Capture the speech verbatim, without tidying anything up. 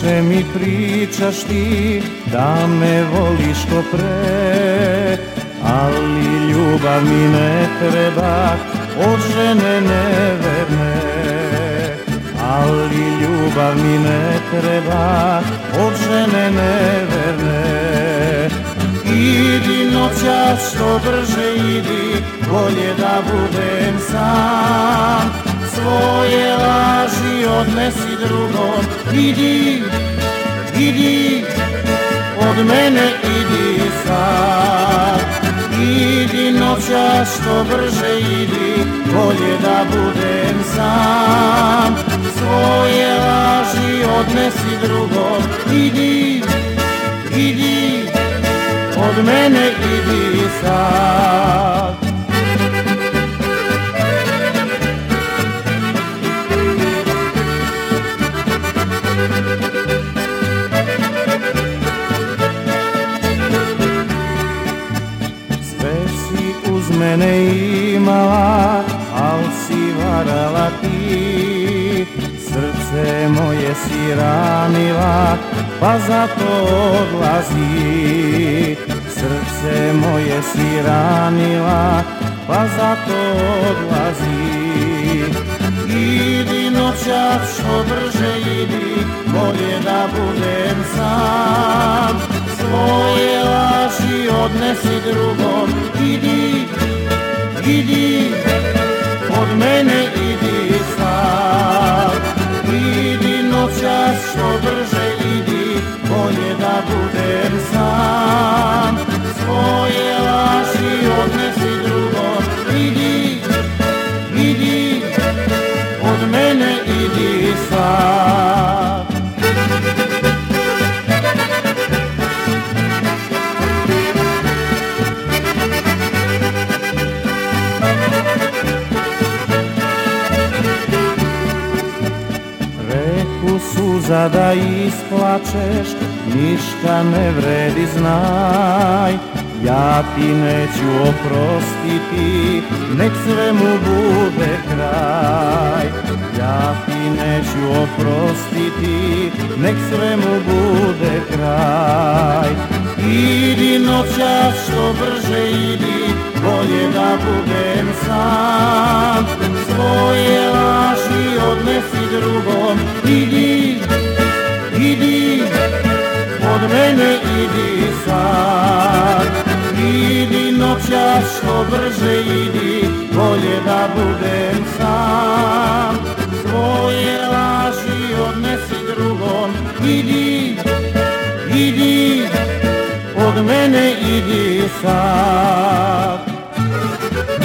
Inače mi pričaš ti da me voliš ko pre, ali ljubav mi ne treba od žene neverne. Ali ljubav mi ne treba od žene neverne. Idi noćas što brže idi, bolje da budem sam. Svoje laži odnesi drugom, idi, idi, od mene idi sad. Idi noćas što brže idi, bolje da budem sam. Svoje laži odnesi drugom, idi, idi, od mene idi sad. Sve si uz mene imala, al si varala ti. Srce moje si ranila, pa zato odlazi. Srce moje si ranila, pa zato odlazi. Idi noćas što brže idi, bolje da budem sam. Svoje laži odnesi drugom, idi, idi, od mene idi sad. Idi noćas što brže idi, bolje da budem sam. Svoje laži odnesi drugom, idi, idi, od mene idi sad. Reku suza da isplačeš, ništa ne vredi znaj. Ja ti neću oprostiti, nek svemu bude kraj. Ja ti neću oprostiti, nek svemu bude kraj. Idi noćas što brže idi, bolje da budem sam. Svoje laži odnesi drugom, idi, idi, od mene idi sad. Idi noćas što brže idi, bolje da budem sam. Svoje laži odnesi drugom, idi, idi, od mene idi sad.